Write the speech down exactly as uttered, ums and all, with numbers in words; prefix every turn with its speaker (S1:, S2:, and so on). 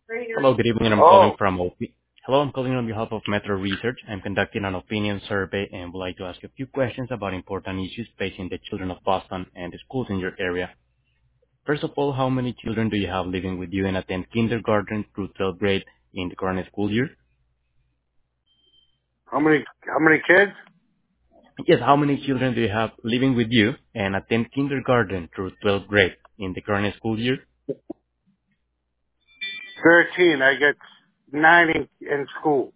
S1: Hello, good evening. I'm calling
S2: Oh,
S1: from Op- Hello, I'm calling on behalf of Metro Research. I'm conducting an opinion survey and would like to ask you a few questions about important issues facing the children of Boston and the schools in your area. First of all, how many children do you have living with you and attend kindergarten through twelfth grade in the current school year?
S2: how many how many kids?
S1: Yes, how many children do you have living with you and attend kindergarten through twelfth grade in the current school year?
S2: Thirteen. I get nine in, in school.